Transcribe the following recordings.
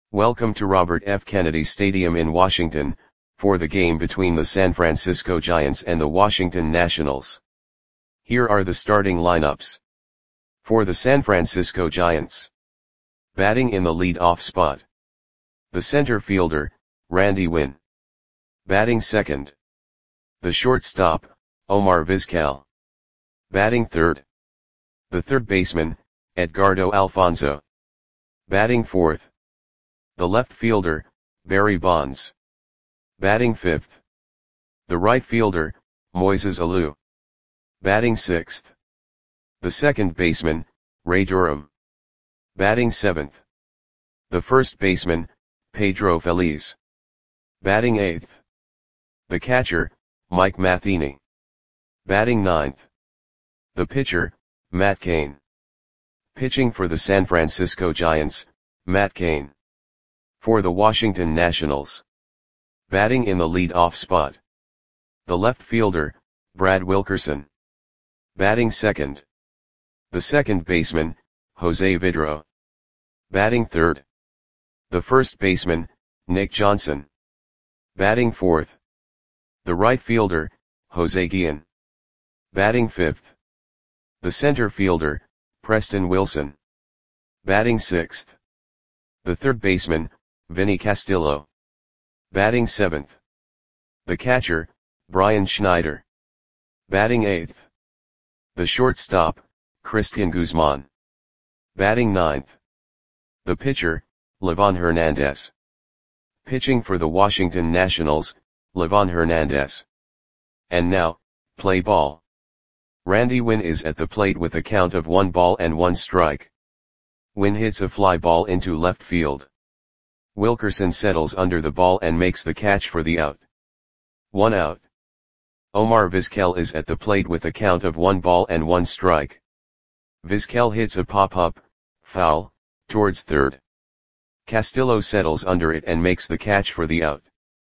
Welcome to Robert F. Kennedy Stadium in Washington, for the game between the San Francisco Giants and the Washington Nationals. Here are the starting lineups. For the San Francisco Giants. Batting in the lead-off spot. The center fielder, Randy Winn. Batting second. The shortstop, Omar Vizquel. Batting third. The third baseman, Edgardo Alfonzo. Batting fourth. The left fielder, Barry Bonds. Batting fifth. The right fielder, Moises Alou. Batting sixth. The second baseman, Ray Durham. Batting seventh. The first baseman, Pedro Feliz. Batting eighth. The catcher, Mike Matheny. Batting ninth. The pitcher, Matt Cain. Pitching for the San Francisco Giants, Matt Cain. For the Washington Nationals. Batting in the lead-off spot. The left fielder, Brad Wilkerson. Batting second. The second baseman, Jose Vidro. Batting third. The first baseman, Nick Johnson. Batting fourth. The right fielder, Jose Guillen. Batting fifth. The center fielder, Preston Wilson. Batting sixth. The third baseman, Vinny Castillo. Batting seventh. The catcher, Brian Schneider. Batting eighth. The shortstop, Christian Guzman. Batting ninth. The pitcher, Livan Hernandez. Pitching for the Washington Nationals, Livan Hernandez. And now, play ball. Randy Winn is at the plate with a count of 1 ball and 1 strike. Winn hits a fly ball into left field. Wilkerson settles under the ball and makes the catch for the out. 1 out. Omar Vizquel is at the plate with a count of 1 ball and 1 strike. Vizquel hits a pop-up, foul, towards third. Castillo settles under it and makes the catch for the out.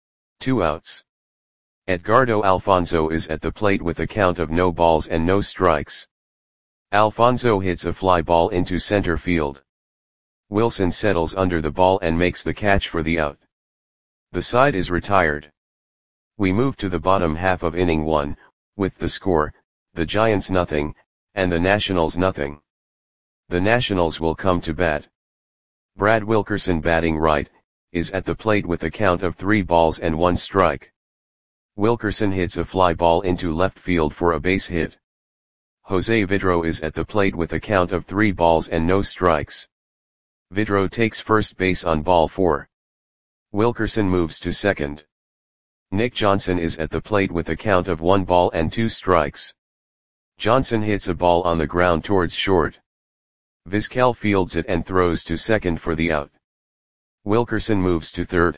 2 outs. Edgardo Alfonzo is at the plate with a count of no balls and no strikes. Alfonzo hits a fly ball into center field. Wilson settles under the ball and makes the catch for the out. The side is retired. We move to the bottom half of inning 1, with the score, the Giants nothing, and the Nationals nothing. The Nationals will come to bat. Brad Wilkerson, batting right, is at the plate with a count of 3 balls and 1 strike. Wilkerson hits a fly ball into left field for a base hit. Jose Vidro is at the plate with a count of 3 balls and no strikes. Vidro takes first base on ball 4. Wilkerson moves to second. Nick Johnson is at the plate with a count of 1 ball and 2 strikes. Johnson hits a ball on the ground towards short. Vizquel fields it and throws to second for the out. Wilkerson moves to third.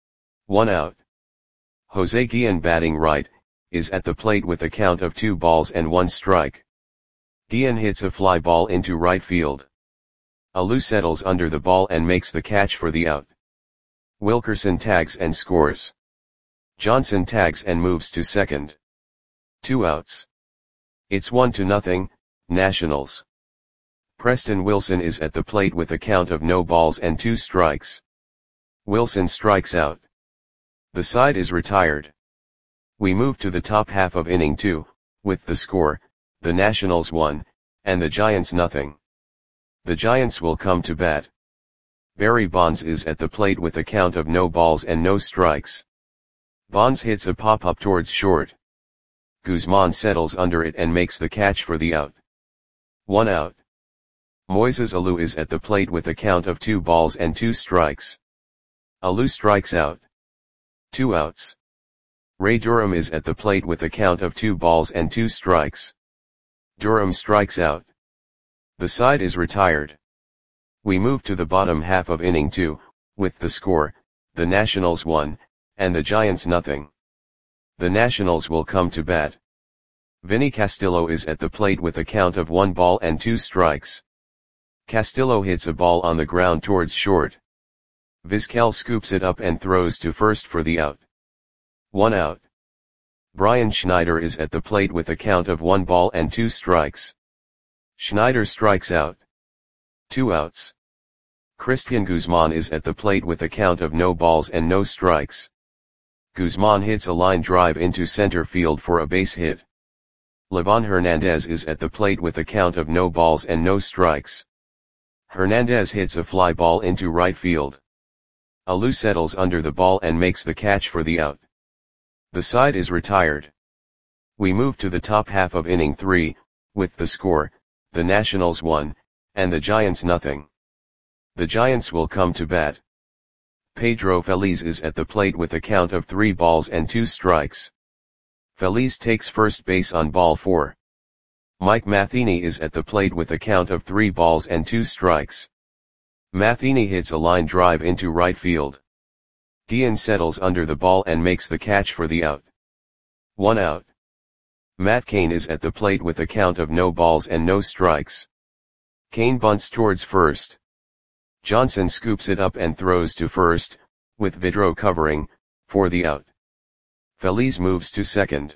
1 out. Jose Guillen, batting right, is at the plate with a count of 2 balls and 1 strike. Guillen hits a fly ball into right field. Alou settles under the ball and makes the catch for the out. Wilkerson tags and scores. Johnson tags and moves to second. 2 outs. It's 1-0, Nationals. Preston Wilson is at the plate with a count of no balls and 2 strikes. Wilson strikes out. The side is retired. We move to the top half of inning 2, with the score, the Nationals 1, and the Giants nothing. The Giants will come to bat. Barry Bonds is at the plate with a count of no balls and no strikes. Bonds hits a pop-up towards short. Guzman settles under it and makes the catch for the out. 1 out. Moises Alou is at the plate with a count of 2 balls and 2 strikes. Alou strikes out. 2 outs. Ray Durham is at the plate with a count of 2 balls and 2 strikes. Durham strikes out. The side is retired. We move to the bottom half of inning 2, with the score, the Nationals 1, and the Giants nothing. The Nationals will come to bat. Vinny Castillo is at the plate with a count of 1 ball and 2 strikes. Castillo hits a ball on the ground towards short. Vizquel scoops it up and throws to first for the out. 1 out. Brian Schneider is at the plate with a count of 1 ball and 2 strikes. Schneider strikes out. 2 outs. Christian Guzman is at the plate with a count of no balls and no strikes. Guzman hits a line drive into center field for a base hit. Livan Hernandez is at the plate with a count of no balls and no strikes. Hernandez hits a fly ball into right field. Alou settles under the ball and makes the catch for the out. The side is retired. We move to the top half of inning 3, with the score, the Nationals 1, and the Giants nothing. The Giants will come to bat. Pedro Feliz is at the plate with a count of 3 balls and 2 strikes. Feliz takes first base on ball 4. Mike Matheny is at the plate with a count of 3 balls and 2 strikes. Matheny hits a line drive into right field. Guillen settles under the ball and makes the catch for the out. 1 out. Matt Cain is at the plate with a count of no balls and no strikes. Cain bunts towards first. Johnson scoops it up and throws to first, with Vidro covering, for the out. Feliz moves to second.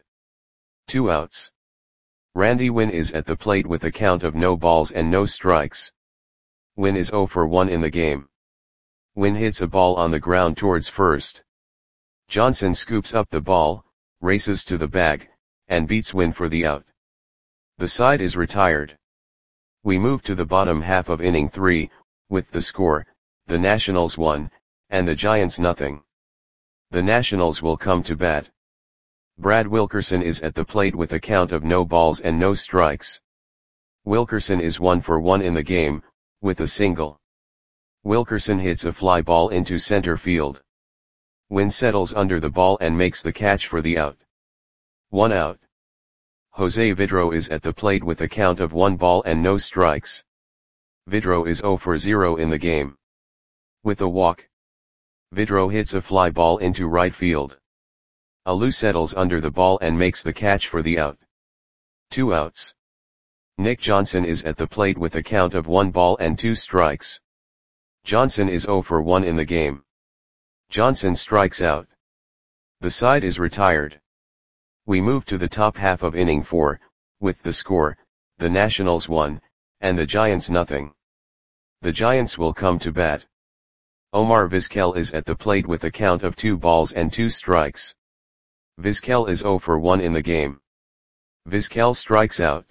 2 outs. Randy Winn is at the plate with a count of no balls and no strikes. Winn is 0 for 1 in the game. Winn hits a ball on the ground towards first. Johnson scoops up the ball, races to the bag, and beats Winn for the out. The side is retired. We move to the bottom half of inning 3, with the score, the Nationals 1, and the Giants nothing. The Nationals will come to bat. Brad Wilkerson is at the plate with a count of no balls and no strikes. Wilkerson is 1 for 1 in the game, with a single. Wilkerson hits a fly ball into center field. Winn settles under the ball and makes the catch for the out. 1 out. Jose Vidro is at the plate with a count of 1 ball and no strikes. Vidro is 0 for 0 in the game. With a walk. Vidro hits a fly ball into right field. Alou settles under the ball and makes the catch for the out. 2 outs. Nick Johnson is at the plate with a count of 1 ball and 2 strikes. Johnson is 0 for 1 in the game. Johnson strikes out. The side is retired. We move to the top half of inning 4, with the score, the Nationals 1, and the Giants nothing. The Giants will come to bat. Omar Vizquel is at the plate with a count of 2 balls and 2 strikes. Vizquel is 0 for 1 in the game. Vizquel strikes out.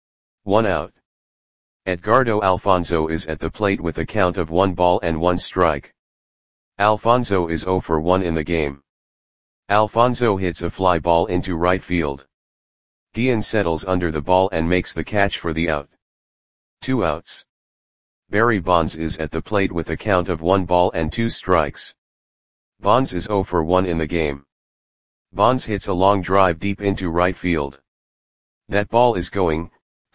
1 out. Edgardo Alfonzo is at the plate with a count of 1 ball and 1 strike. Alfonzo is 0 for 1 in the game. Alfonzo hits a fly ball into right field. Guillen settles under the ball and makes the catch for the out. 2 outs. Barry Bonds is at the plate with a count of 1 ball and 2 strikes. Bonds is 0 for 1 in the game. Bonds hits a long drive deep into right field. That ball is gone.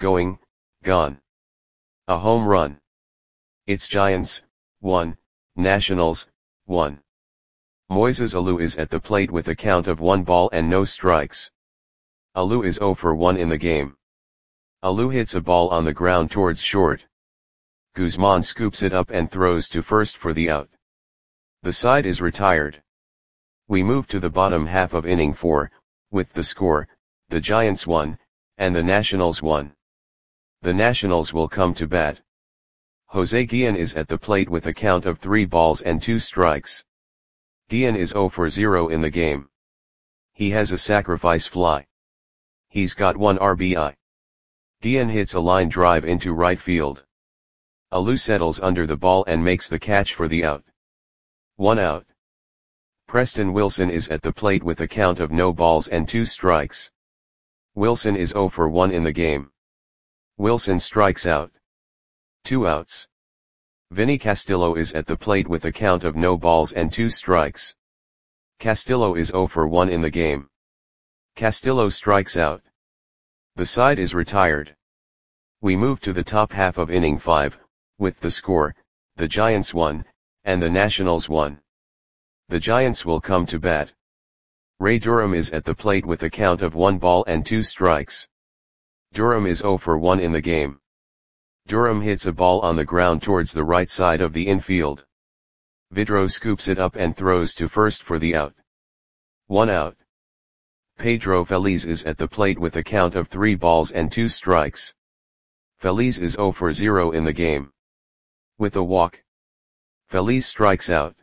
A home run. It's Giants, 1, Nationals, 1. Moises Alou is at the plate with a count of 1 ball and no strikes. Alou is 0 for 1 in the game. Alou hits a ball on the ground towards short. Guzman scoops it up and throws to first for the out. The side is retired. We move to the bottom half of inning 4, with the score, the Giants 1, and the Nationals 1. The Nationals will come to bat. Jose Guillen is at the plate with a count of 3 balls and 2 strikes. Guillen is 0 for 0 in the game. He has a sacrifice fly. He's got 1 RBI. Guillen hits a line drive into right field. Alou settles under the ball and makes the catch for the out. 1 out. Preston Wilson is at the plate with a count of no balls and 2 strikes. Wilson is 0 for 1 in the game. Wilson strikes out. 2 outs. Vinny Castillo is at the plate with a count of no balls and 2 strikes. Castillo is 0 for 1 in the game. Castillo strikes out. The side is retired. We move to the top half of inning 5, with the score, the Giants 1, and the Nationals 1. The Giants will come to bat. Ray Durham is at the plate with a count of 1 ball and 2 strikes. Durham is 0 for 1 in the game. Durham hits a ball on the ground towards the right side of the infield. Vidro scoops it up and throws to first for the out. 1 out. Pedro Feliz is at the plate with a count of 3 balls and 2 strikes. Feliz is 0 for 0 in the game. With a walk. Feliz strikes out.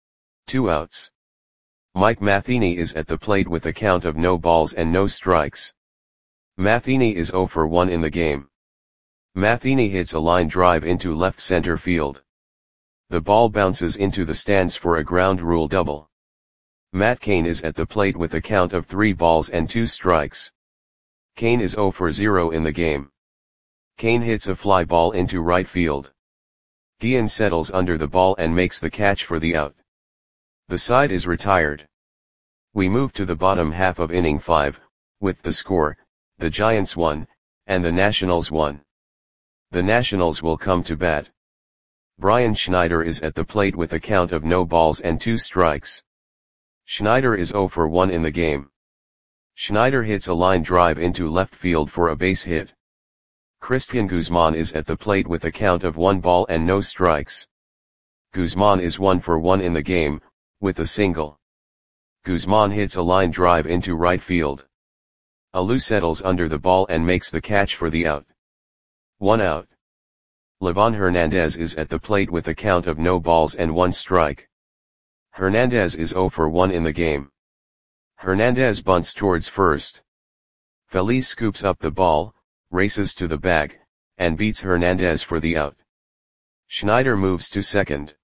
2 outs. Mike Matheny is at the plate with a count of no balls and no strikes. Matheny is 0 for 1 in the game. Matheny hits a line drive into left center field. The ball bounces into the stands for a ground rule double. Matt Cain is at the plate with a count of 3 balls and 2 strikes. Cain is 0 for 0 in the game. Cain hits a fly ball into right field. Guillen settles under the ball and makes the catch for the out. The side is retired. We move to the bottom half of inning 5, with the score, the Giants 1, and the Nationals 1. The Nationals will come to bat. Brian Schneider is at the plate with a count of no balls and 2 strikes. Schneider is 0 for 1 in the game. Schneider hits a line drive into left field for a base hit. Christian Guzman is at the plate with a count of 1 ball and no strikes. Guzman is 1 for 1 in the game, with a single. Guzman hits a line drive into right field. Alou settles under the ball and makes the catch for the out. 1 out. Livan Hernandez is at the plate with a count of no balls and 1 strike. Hernandez is 0 for 1 in the game. Hernandez bunts towards first. Feliz scoops up the ball, races to the bag, and beats Hernandez for the out. Schneider moves to second.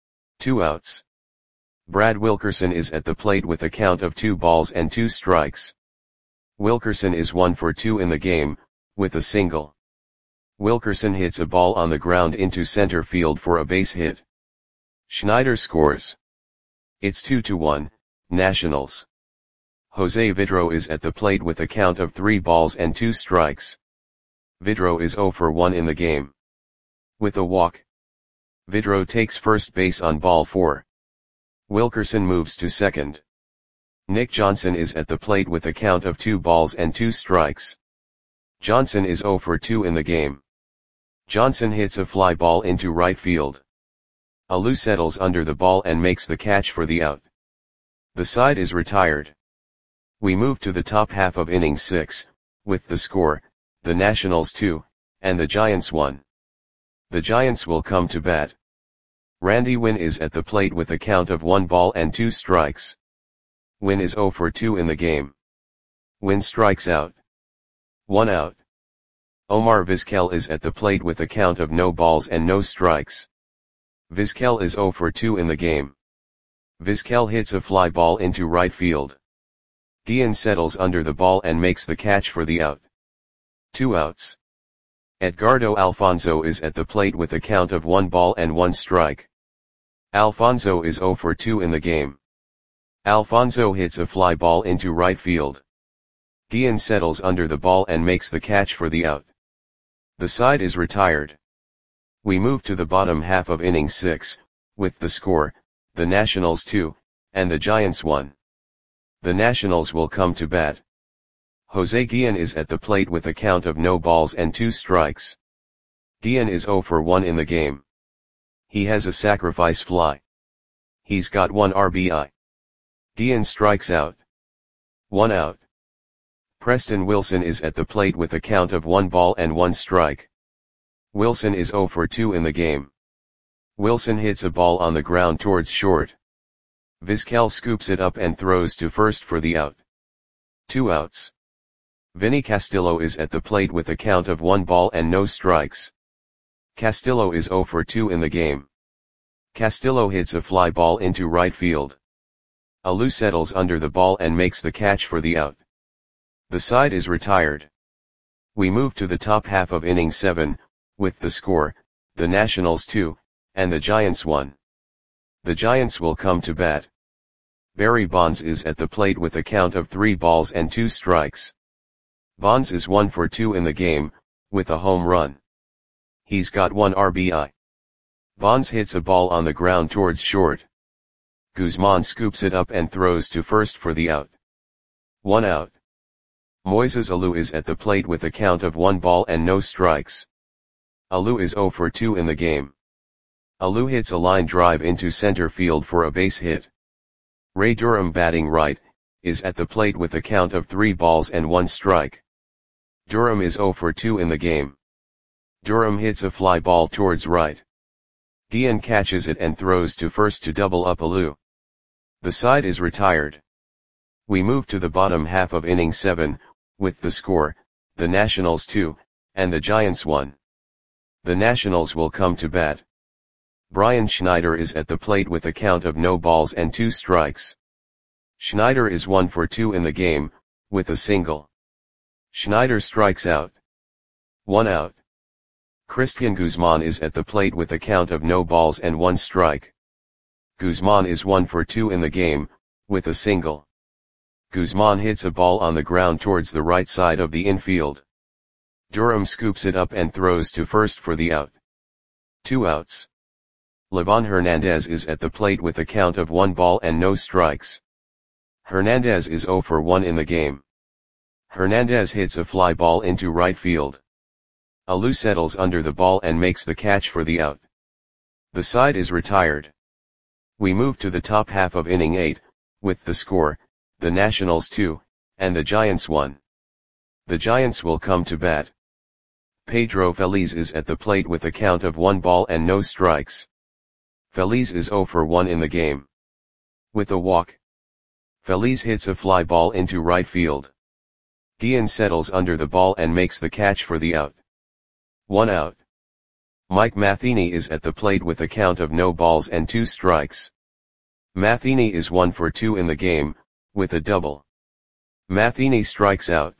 2 outs. Brad Wilkerson is at the plate with a count of 2 balls and 2 strikes. Wilkerson is 1 for 2 in the game, with a single. Wilkerson hits a ball on the ground into center field for a base hit. Schneider scores. It's 2-1, Nationals. Jose Vidro is at the plate with a count of 3 balls and 2 strikes. Vidro is 0 for 1 in the game. With a walk. Vidro takes first base on ball 4. Wilkerson moves to second. Nick Johnson is at the plate with a count of 2 balls and 2 strikes. Johnson is 0 for 2 in the game. Johnson hits a fly ball into right field. Alou settles under the ball and makes the catch for the out. The side is retired. We move to the top half of inning 6, with the score, the Nationals 2, and the Giants 1. The Giants will come to bat. Randy Winn is at the plate with a count of 1 ball and 2 strikes. Winn is 0 for 2 in the game. Winn strikes out. 1 out. Omar Vizquel is at the plate with a count of no balls and no strikes. Vizquel is 0 for 2 in the game. Vizquel hits a fly ball into right field. Guillen settles under the ball and makes the catch for the out. 2 outs. Edgardo Alfonzo is at the plate with a count of 1 ball and 1 strike. Alfonzo is 0 for 2 in the game. Alfonzo hits a fly ball into right field. Guillen settles under the ball and makes the catch for the out. The side is retired. We move to the bottom half of inning 6, with the score, the Nationals 2, and the Giants 1. The Nationals will come to bat. Jose Guillen is at the plate with a count of no balls and 2 strikes. Guillen is 0 for 1 in the game. He has a sacrifice fly. He's got 1 RBI. Guillen strikes out. 1 out. Preston Wilson is at the plate with a count of 1 ball and 1 strike. Wilson is 0 for 2 in the game. Wilson hits a ball on the ground towards short. Vizquel scoops it up and throws to first for the out. 2 outs. Vinny Castillo is at the plate with a count of 1 ball and no strikes. Castillo is 0 for 2 in the game. Castillo hits a fly ball into right field. Alou settles under the ball and makes the catch for the out. The side is retired. We move to the top half of inning 7, with the score, the Nationals 2, and the Giants 1. The Giants will come to bat. Barry Bonds is at the plate with a count of 3 balls and 2 strikes. Bonds is 1 for 2 in the game, with a home run. He's got 1 RBI. Bonds hits a ball on the ground towards short. Guzman scoops it up and throws to first for the out. 1 out. Moises Alou is at the plate with a count of 1 ball and no strikes. Alou is 0 for 2 in the game. Alou hits a line drive into center field for a base hit. Ray Durham, batting right, is at the plate with a count of 3 balls and 1 strike. Durham is 0 for 2 in the game. Durham hits a fly ball towards right. Guillen catches it and throws to first to double up Alou. The side is retired. We move to the bottom half of inning 7, with the score, the Nationals 2, and the Giants 1. The Nationals will come to bat. Brian Schneider is at the plate with a count of no balls and 2 strikes. Schneider is 1 for 2 in the game, with a single. Schneider strikes out. 1 out. Christian Guzman is at the plate with a count of no balls and 1 strike. Guzman is 1 for 2 in the game, with a single. Guzman hits a ball on the ground towards the right side of the infield. Durham scoops it up and throws to first for the out. 2 outs. Livan Hernandez is at the plate with a count of 1 ball and no strikes. Hernandez is 0 for 1 in the game. Hernandez hits a fly ball into right field. Alou settles under the ball and makes the catch for the out. The side is retired. We move to the top half of inning 8, with the score, the Nationals 2, and the Giants 1. The Giants will come to bat. Pedro Feliz is at the plate with a count of 1 ball and no strikes. Feliz is 0 for 1 in the game. With a walk. Feliz hits a fly ball into right field. Guillen settles under the ball and makes the catch for the out. 1 out. Mike Matheny is at the plate with a count of no balls and 2 strikes. Matheny is 1 for 2 in the game, with a double. Matheny strikes out.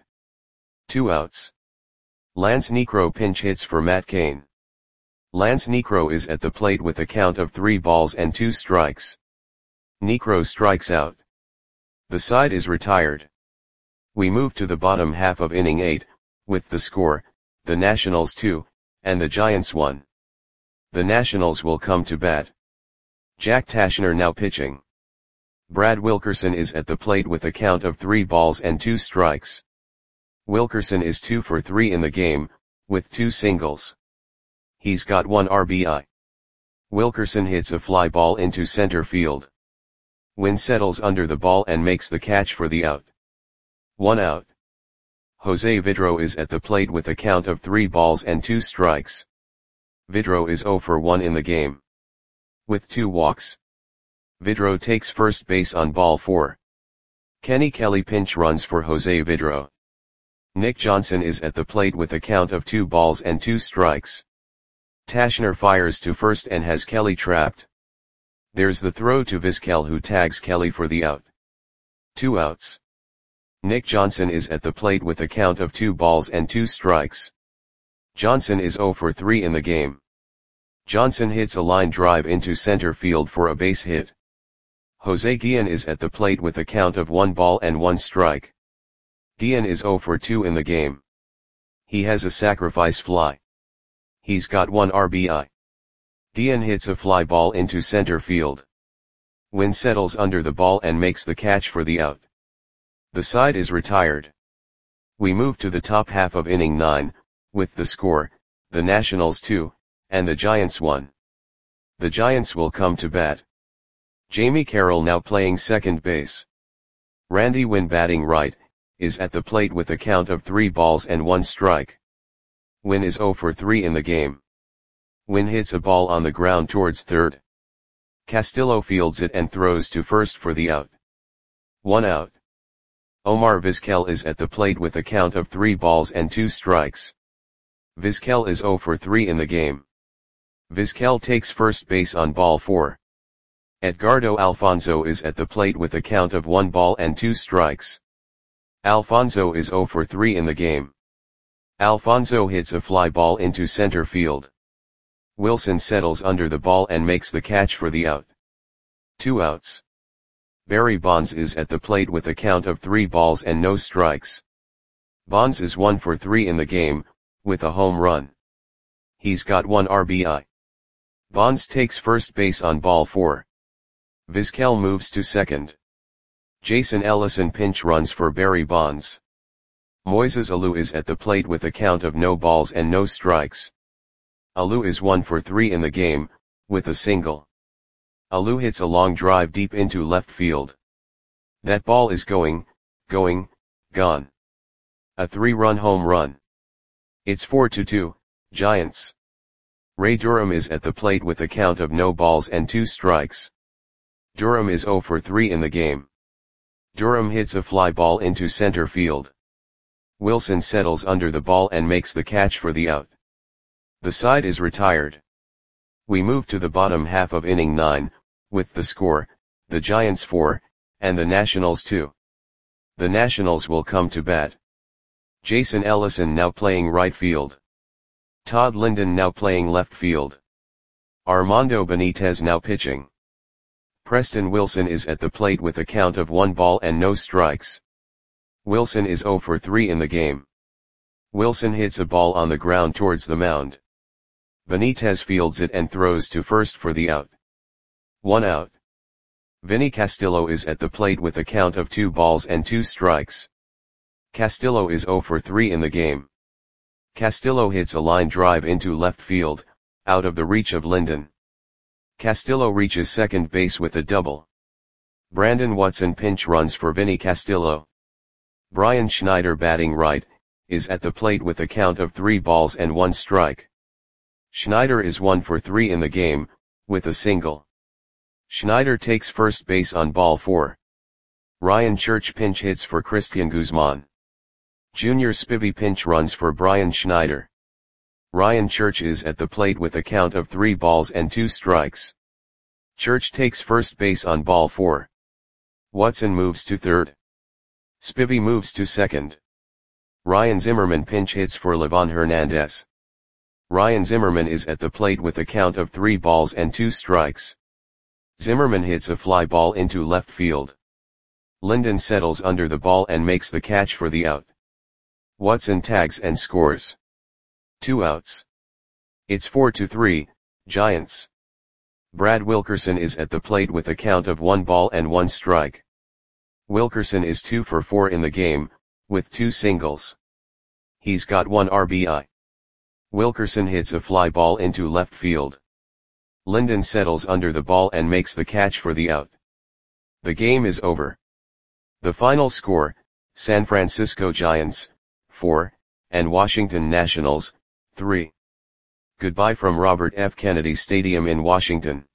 2 outs. Lance Niekro pinch hits for Matt Cain. Lance Niekro is at the plate with a count of 3 balls and 2 strikes. Niekro strikes out. The side is retired. We move to the bottom half of inning 8, with the score, the Nationals 2, and the Giants 1. The Nationals will come to bat. Jack Tashner now pitching. Brad Wilkerson is at the plate with a count of 3 balls and 2 strikes. Wilkerson is 2 for 3 in the game, with 2 singles. He's got 1 RBI. Wilkerson hits a fly ball into center field. Wynn settles under the ball and makes the catch for the out. 1 out. Jose Vidro is at the plate with a count of 3 balls and 2 strikes. Vidro is 0 for 1 in the game. With 2 walks. Vidro takes first base on ball 4. Kenny Kelly pinch runs for Jose Vidro. Nick Johnson is at the plate with a count of 2 balls and 2 strikes. Tashner fires to first and has Kelly trapped. There's the throw to Vizquel, who tags Kelly for the out. 2 outs. Nick Johnson is at the plate with a count of 2 balls and 2 strikes. Johnson is 0 for 3 in the game. Johnson hits a line drive into center field for a base hit. Jose Guillen is at the plate with a count of 1 ball and 1 strike. Guillen is 0 for 2 in the game. He has a sacrifice fly. He's got 1 RBI. Guillen hits a fly ball into center field. Wynn settles under the ball and makes the catch for the out. The side is retired. We move to the top half of inning 9, with the score, the Nationals 2, and the Giants 1. The Giants will come to bat. Jamie Carroll now playing second base. Randy Wynn batting right, is at the plate with a count of 3 balls and 1 strike. Wynn is 0 for 3 in the game. Wynn hits a ball on the ground towards third. Castillo fields it and throws to first for the out. 1 out. Omar Vizquel is at the plate with a count of 3 balls and 2 strikes. Vizquel is 0 for 3 in the game. Vizquel takes first base on ball 4. Edgardo Alfonzo is at the plate with a count of 1 ball and 2 strikes. Alfonzo is 0 for 3 in the game. Alfonzo hits a fly ball into center field. Wilson settles under the ball and makes the catch for the out. 2 outs. Barry Bonds is at the plate with a count of 3 balls and no strikes. Bonds is 1 for 3 in the game, with a home run. He's got 1 RBI. Bonds takes first base on ball 4. Vizquel moves to second. Jason Ellison pinch runs for Barry Bonds. Moises Alou is at the plate with a count of no balls and no strikes. Alou is 1 for 3 in the game, with a single. Alou hits a long drive deep into left field. That ball is gone. A 3-run home run. It's 4-2, Giants. Ray Durham is at the plate with a count of no balls and 2 strikes. Durham is 0 for 3 in the game. Durham hits a fly ball into center field. Wilson settles under the ball and makes the catch for the out. The side is retired. We move to the bottom half of inning 9, with the score, the Giants 4, and the Nationals 2. The Nationals will come to bat. Jason Ellison now playing right field. Todd Linden now playing left field. Armando Benitez now pitching. Preston Wilson is at the plate with a count of 1 ball and no strikes. Wilson is 0 for 3 in the game. Wilson hits a ball on the ground towards the mound. Benitez fields it and throws to first for the out. 1 out. Vinny Castillo is at the plate with a count of 2 balls and 2 strikes. Castillo is 0 for 3 in the game. Castillo hits a line drive into left field, out of the reach of Linden. Castillo reaches second base with a double. Brandon Watson pinch runs for Vinny Castillo. Brian Schneider batting right, is at the plate with a count of 3 balls and 1 strike. Schneider is 1 for 3 in the game, with a single. Schneider takes first base on ball 4. Ryan Church pinch hits for Christian Guzman. Junior Spivey pinch runs for Brian Schneider. Ryan Church is at the plate with a count of 3 balls and 2 strikes. Church takes first base on ball 4. Watson moves to third. Spivey moves to second. Ryan Zimmerman pinch hits for Livan Hernandez. Ryan Zimmerman is at the plate with a count of 3 balls and 2 strikes. Zimmerman hits a fly ball into left field. Linden settles under the ball and makes the catch for the out. Watson tags and scores. 2 outs. It's 4-3, Giants. Brad Wilkerson is at the plate with a count of 1 ball and 1 strike. Wilkerson is 2 for 4 in the game, with 2 singles. He's got 1 RBI. Wilkerson hits a fly ball into left field. Linden settles under the ball and makes the catch for the out. The game is over. The final score, San Francisco Giants, 4, and Washington Nationals, 3. Goodbye from Robert F. Kennedy Stadium in Washington.